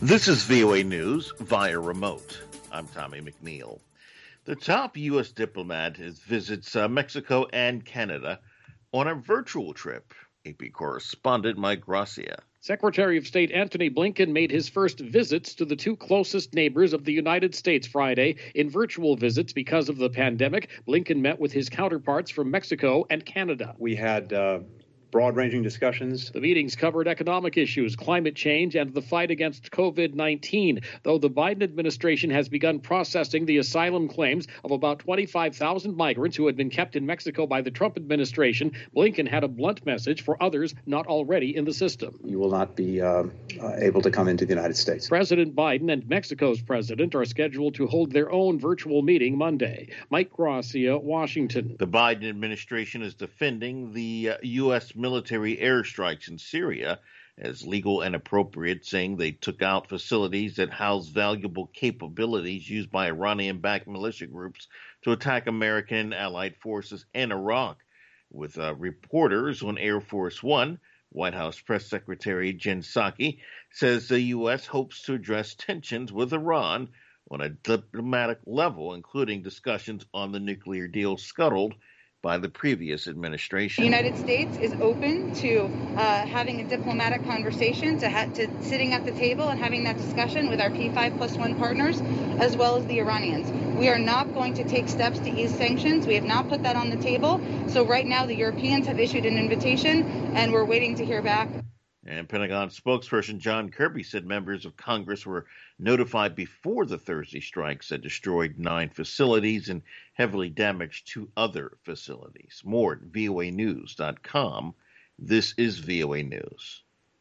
This is VOA News via remote. I'm Tommy McNeil. The top U.S. diplomat visits Mexico and Canada on a virtual trip. AP correspondent Mike Gracia. Secretary of State Antony Blinken made his first visits to the two closest neighbors of the United States Friday. In virtual visits because of the pandemic, Blinken met with his counterparts from Mexico and Canada. We had broad-ranging discussions. The meetings covered economic issues, climate change, and the fight against COVID-19, though the Biden administration has begun processing the asylum claims of about 25,000 migrants who had been kept in Mexico by the Trump administration. Blinken had a blunt message for others not already in the system. You will not be able to come into the United States. President Biden and Mexico's president are scheduled to hold their own virtual meeting Monday. Mike Gracia, Washington. The Biden administration is defending the U.S. military airstrikes in Syria as legal and appropriate, saying they took out facilities that house valuable capabilities used by Iranian-backed militia groups to attack American and allied forces in Iraq. With reporters on Air Force One, White House Press Secretary Jen Psaki says the U.S. hopes to address tensions with Iran on a diplomatic level, including discussions on the nuclear deal scuttled by the previous administration. The United States is open to having a diplomatic conversation, to sitting at the table and having that discussion with our P5+1 partners, as well as the Iranians. We are not going to take steps to ease sanctions. We have not put that on the table. So right now, the Europeans have issued an invitation, and we're waiting to hear back. And Pentagon spokesperson John Kirby said members of Congress were notified before the Thursday strikes that destroyed 9 facilities and heavily damaged 2 other facilities. More at voanews.com. This is VOA News.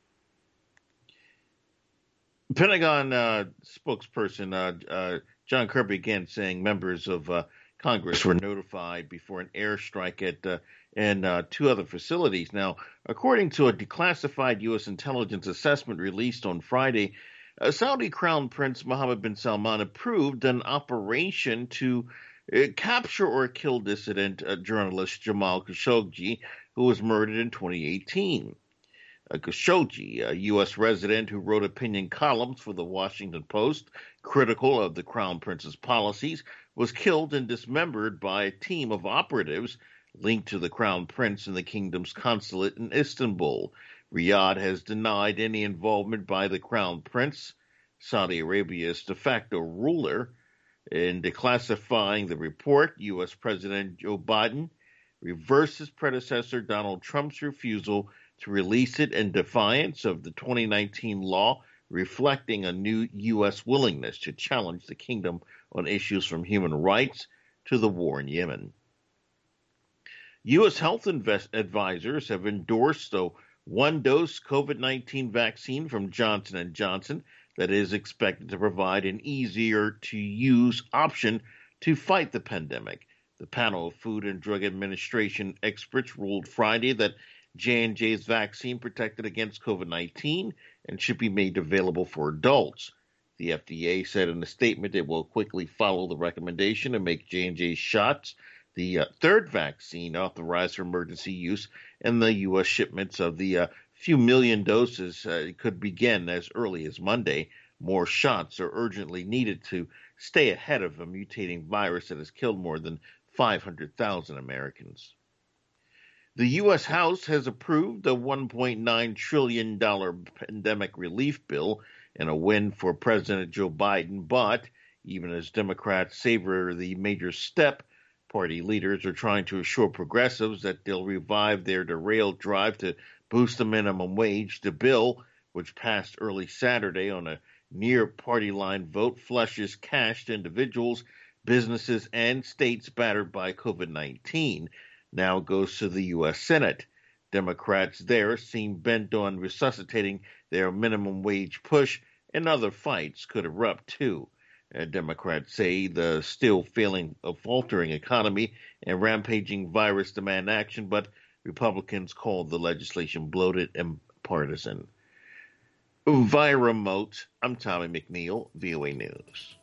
Pentagon spokesperson John Kirby again saying members of Congress were notified before an airstrike at and 2 other facilities. Now, according to a declassified U.S. intelligence assessment released on Friday, Saudi Crown Prince Mohammed bin Salman approved an operation to capture or kill dissident journalist Jamal Khashoggi, who was murdered in 2018. Khashoggi, a U.S. resident who wrote opinion columns for the Washington Post critical of the Crown Prince's policies, was killed and dismembered by a team of operatives linked to the Crown Prince in the kingdom's consulate in Istanbul. Riyadh has denied any involvement by the Crown Prince, Saudi Arabia's de facto ruler. In declassifying the report, U.S. President Joe Biden reversed his predecessor Donald Trump's refusal to release it in defiance of the 2019 law, reflecting a new U.S. willingness to challenge the kingdom on issues from human rights to the war in Yemen. U.S. health advisors have endorsed a one-dose COVID-19 vaccine from Johnson & Johnson that is expected to provide an easier-to-use option to fight the pandemic. The panel of Food and Drug Administration experts ruled Friday that J&J's vaccine protected against COVID-19 and should be made available for adults. The FDA said in a statement it will quickly follow the recommendation and make J&J's shots the third vaccine authorized for emergency use, and the U.S. shipments of the few million doses could begin as early as Monday. More shots are urgently needed to stay ahead of a mutating virus that has killed more than 500,000 Americans. The U.S. House has approved a $1.9 trillion pandemic relief bill and a win for President Joe Biden, but even as Democrats savor the major step, party leaders are trying to assure progressives that they'll revive their derailed drive to boost the minimum wage. The bill, which passed early Saturday on a near party line vote, flushes cash to individuals, businesses, and states battered by COVID-19. Now goes to the U.S. Senate. Democrats there seem bent on resuscitating their minimum wage push, and other fights could erupt too. Democrats say the still faltering economy and rampaging virus demand action, but Republicans called the legislation bloated and partisan. Via remote, I'm Tommy McNeil, VOA News.